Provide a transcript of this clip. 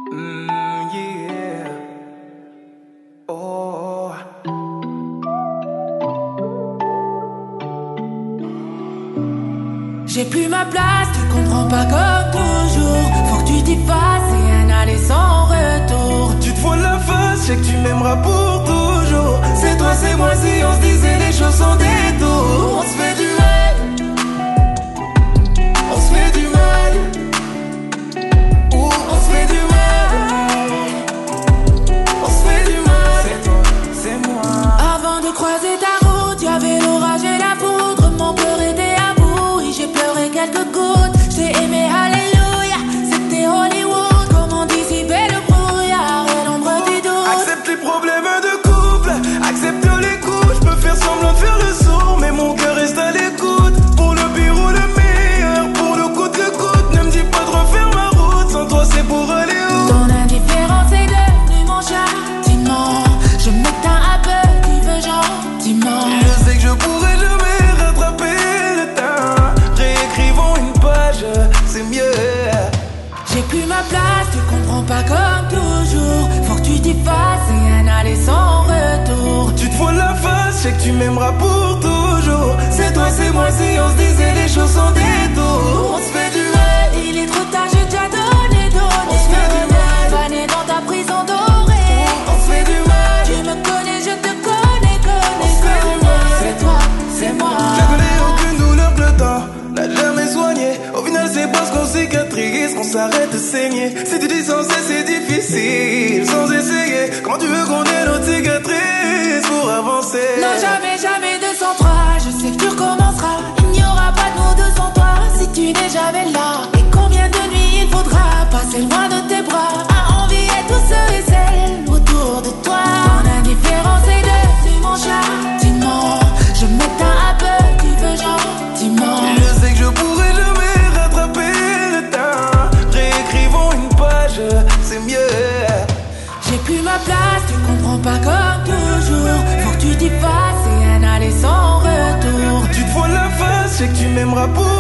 Yeah. Oh. J'ai plus ma place, tu comprends pas comme toujours. Faut que tu t'y fasses et un aller sans retour. Tu te voiles la face, je sais que tu m'aimeras pour toujours. C'est toi, c'est moi, si on se disait les choses sans détour. On se fait du mal, on se fait du mal. On se fait du mal, on se fait du mal. C'est toi, c'est moi. Avant de croiser ta route, y'avait l'orage et la poudre. Mon cœur était à bout et j'ai pleuré quelques gouttes. J'ai aimé, alléluia, c'était Hollywood. Comment dissiper le brouillard et l'ombre du doute. Accepte les problèmes de couple, accepte les coups. Je peux faire semblant de faire le sourd, mais mon cœur reste à l'écoute. Pour le pire ou le meilleur, pour le coûte que coûte. Ne me dis pas de refaire ma route, sans toi c'est pour aller où? Ton indifférence est devenue mon châtiment. Je m'éteins un peu, tu veux gentiment. Je sais que je pourrais jamais rattraper le temps. Réécrivons une page, c'est mieux. J'ai plus ma place, tu comprends pas comme toujours. Faut que tu t'y fasses et un aller sans retour. Tu te voiles la face, je sais que tu m'aimeras pour toujours. C'est toi, c'est moi, si on se disait les choses sans détour. On se fait du mal, Il est trop tard, j'ai déjà donné. on se fait du mal. Fané dans ta prison dorée. On se fait du mal, Tu me connais, je te connais, on se fait du mal. C'est toi, c'est moi. Je connais aucune douleur que le temps n'a jamais soigné. Au final c'est parce qu'on cicatrise qu'on s'arrête de saigner. Si tu dis sans cesse c'est difficile, sans essayer. Comment tu veux qu'on ait notre cicatrice pour avancer? Non, jamais, jamais 203. Je sais que tu recommenceras. Il n'y aura pas de nous deux sans toi si tu n'es jamais là. Et combien de nuits il faudra passer loin de tes bras à envier tous ceux et celles autour de toi. Ton indifférence est devenue mon châtiment. Je m'éteins un peu, tu veux gentiment. Je sais que je pourrais jamais rattraper le temps. Réécrivons une page, c'est mieux. J'ai plus ma place, tu comprends pas comme toujours. Faut que tu t'y fasses et un aller sans retour. Tu te voiles la face, je sais que tu m'aimeras pour